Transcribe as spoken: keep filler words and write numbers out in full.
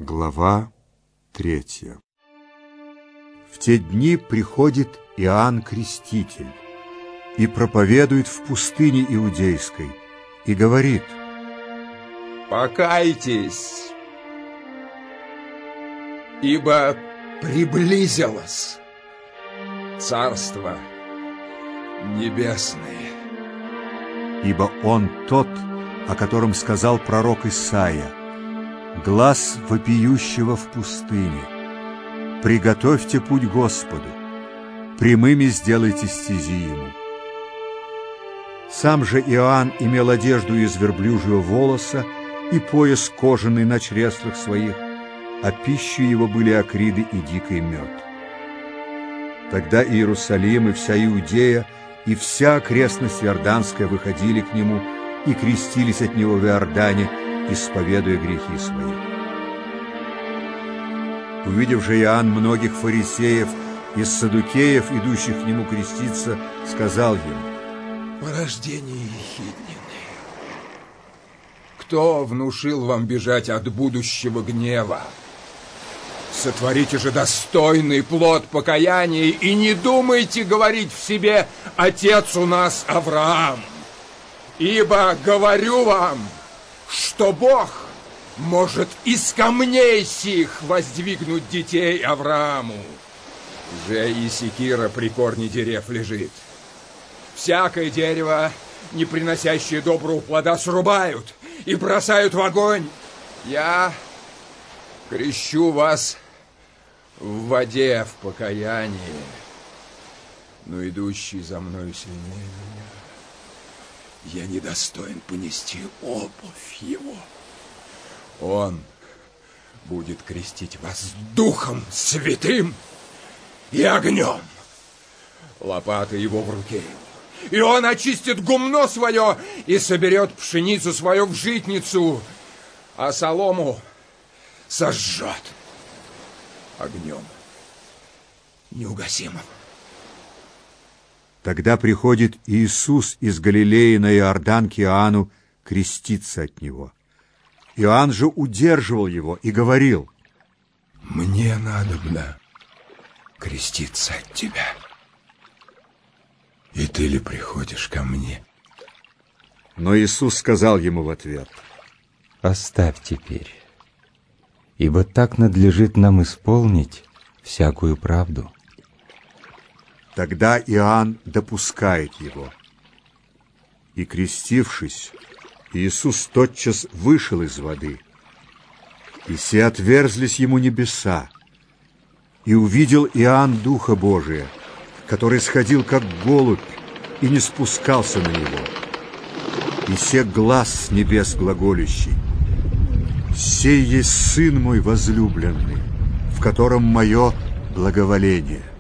Глава третья. В те дни приходит Иоанн Креститель и проповедует в пустыне Иудейской и говорит: «Покайтесь, ибо приблизилось Царство Небесное». Ибо Он тот, о котором сказал пророк Исаия: «Глас вопиющего в пустыне: приготовьте путь Господу, прямыми сделайте стези Ему». Сам же Иоанн имел одежду из верблюжьего волоса и пояс кожаный на чреслах своих, а пищей его были акриды и дикий мед. Тогда Иерусалим и вся Иудея и вся окрестность Иорданская выходили к нему и крестились от него в Иордане, исповедуя грехи свои. Увидев же Иоанн многих фарисеев и саддукеев, идущих к нему креститься, сказал им: «Порождение ехиднины, кто внушил вам бежать от будущего гнева? Сотворите же достойный плод покаяния и не думайте говорить в себе: отец у нас Авраам. Ибо говорю вам, что Бог может из камней сих воздвигнуть детей Аврааму. Же и секира при корне дерев лежит. Всякое дерево, не приносящее доброго плода, срубают и бросают в огонь. Я крещу вас в воде в покаянии, но идущий за мною сильнее меня, я недостоин понести обувь его. Он будет крестить вас Духом Святым и огнем. Лопата его в руке его, и он очистит гумно свое и соберет пшеницу свою в житницу, а солому сожжет огнем неугасимым». Тогда приходит Иисус из Галилеи на Иордан к Иоанну креститься от него. Иоанн же удерживал его и говорил: «Мне надобно креститься от тебя, и ты ли приходишь ко мне?» Но Иисус сказал ему в ответ: «Оставь теперь, ибо так надлежит нам исполнить всякую правду». Тогда Иоанн допускает его. И, крестившись, Иисус тотчас вышел из воды, и се отверзлись ему небеса, и увидел Иоанн Духа Божия, который сходил как голубь и не спускался на него. И се глас с небес глаголющий: «Сей есть Сын мой возлюбленный, в котором мое благоволение».